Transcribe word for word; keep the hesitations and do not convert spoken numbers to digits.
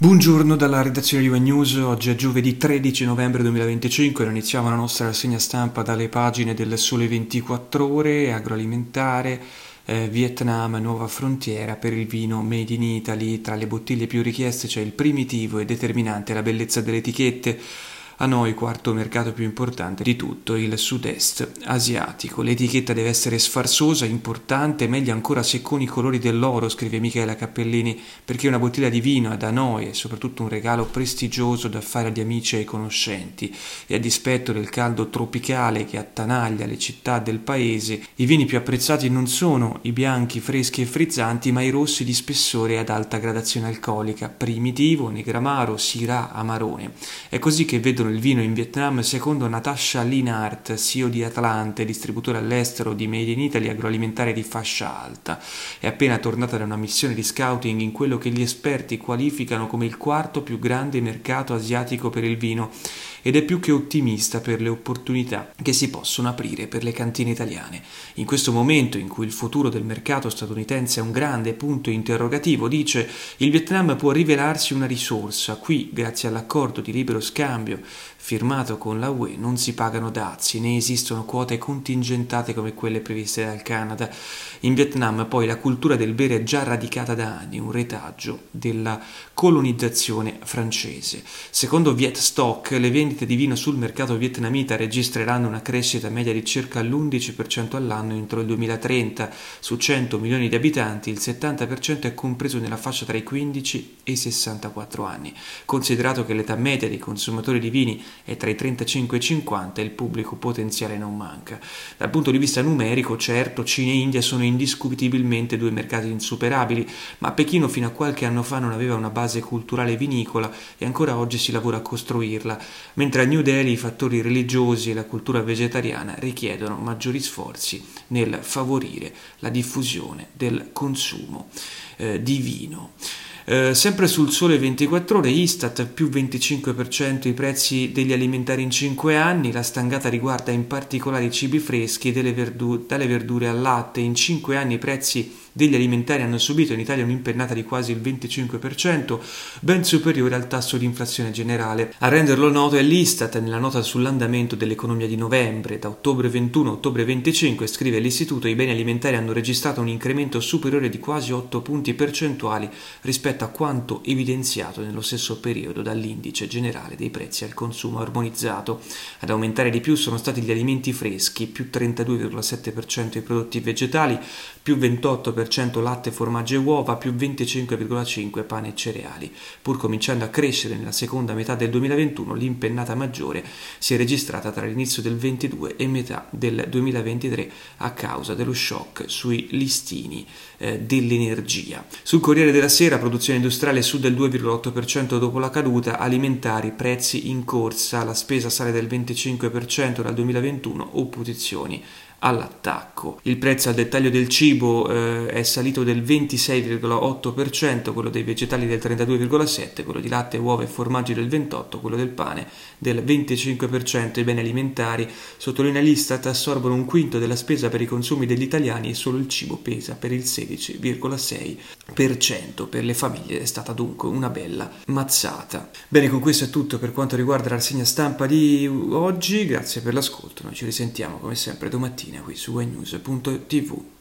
Buongiorno dalla redazione di One News, oggi è giovedì tredici novembre duemilaventicinque, noi iniziamo la nostra rassegna stampa dalle pagine del Sole ventiquattro Ore, agroalimentare, eh, Vietnam, nuova frontiera per il vino Made in Italy, tra le bottiglie più richieste c'è il primitivo e determinante la bellezza delle etichette. Hanoi, quarto mercato più importante di tutto il sud-est asiatico. L'etichetta deve essere sfarzosa, importante, meglio ancora se con i colori dell'oro, scrive Michela Cappellini, perché una bottiglia di vino ad Hanoi è soprattutto un regalo prestigioso da fare agli amici e ai conoscenti. E a dispetto del caldo tropicale che attanaglia le città del paese, i vini più apprezzati non sono i bianchi freschi e frizzanti, ma i rossi di spessore ad alta gradazione alcolica, primitivo, negramaro, syrah, amarone. È così che vedono il vino in Vietnam secondo Natasha Linhart, C E O di Atlante, distributore all'estero di Made in Italy agroalimentare di fascia alta. È appena tornata da una missione di scouting in quello che gli esperti qualificano come il quarto più grande mercato asiatico per il vino ed è più che ottimista per le opportunità che si possono aprire per le cantine italiane. In questo momento in cui il futuro del mercato statunitense è un grande punto interrogativo, dice, il Vietnam può rivelarsi una risorsa. Qui, grazie all'accordo di libero scambio firmato con la U E, non si pagano dazi, né esistono quote contingentate come quelle previste dal Canada. In Vietnam poi la cultura del bere è già radicata da anni, un retaggio della colonizzazione francese. Secondo Vietstock, le vendite di vino sul mercato vietnamita registreranno una crescita media di circa l'undici per cento all'anno entro il duemilatrenta. Su cento milioni di abitanti il settanta per cento è compreso nella fascia tra i quindici e i sessantaquattro anni. Considerato che l'età media dei consumatori di vini è tra i trentacinque e i cinquanta, il pubblico potenziale non manca. Dal punto di vista numerico, certo, Cina e India sono indiscutibilmente due mercati insuperabili, ma Pechino fino a qualche anno fa non aveva una base culturale vinicola e ancora oggi si lavora a costruirla, mentre a New Delhi i fattori religiosi e la cultura vegetariana richiedono maggiori sforzi nel favorire la diffusione del consumo eh, di vino. Eh, sempre sul Sole ventiquattro Ore, Istat più venticinque per cento i prezzi degli alimentari in cinque anni, la stangata riguarda in particolare i cibi freschi, delle verdu- dalle verdure al latte. In cinque anni i prezzi degli alimentari hanno subito in Italia un'impennata di quasi il venticinque per cento, ben superiore al tasso di inflazione generale. A renderlo noto è l'Istat nella nota sull'andamento dell'economia di novembre. Da ottobre ventuno a ottobre venticinque, scrive l'istituto, i beni alimentari hanno registrato un incremento superiore di quasi otto punti percentuali rispetto a quanto evidenziato nello stesso periodo dall'indice generale dei prezzi al consumo armonizzato. Ad aumentare di più sono stati gli alimenti freschi, più trentadue virgola sette per cento i prodotti vegetali, più ventotto per cento latte, formaggi e uova, più venticinque virgola cinque per cento pane e cereali. Pur cominciando a crescere nella seconda metà del duemilaventuno, l'impennata maggiore si è registrata tra l'inizio del ventidue e metà del duemilaventitré a causa dello shock sui listini eh, dell'energia. Sul Corriere della Sera, produzione industriale su del due virgola otto per cento dopo la caduta, alimentari, prezzi in corsa, la spesa sale del venticinque per cento dal duemilaventuno, opposizioni all'attacco. Il prezzo al dettaglio del cibo eh, è salito del ventisei virgola otto per cento, quello dei vegetali del trentadue virgola sette per cento, quello di latte, uova e formaggi del ventotto per cento, quello del pane del venticinque per cento. I beni alimentari, sottolinea l'Istat, assorbono un quinto della spesa per i consumi degli italiani e solo il cibo pesa per il sedici virgola sei per cento. Per le famiglie è stata dunque una bella mazzata. Bene, con questo è tutto per quanto riguarda la rassegna stampa di oggi. Grazie per l'ascolto, noi ci risentiamo come sempre domattina qui su wnews punto tv.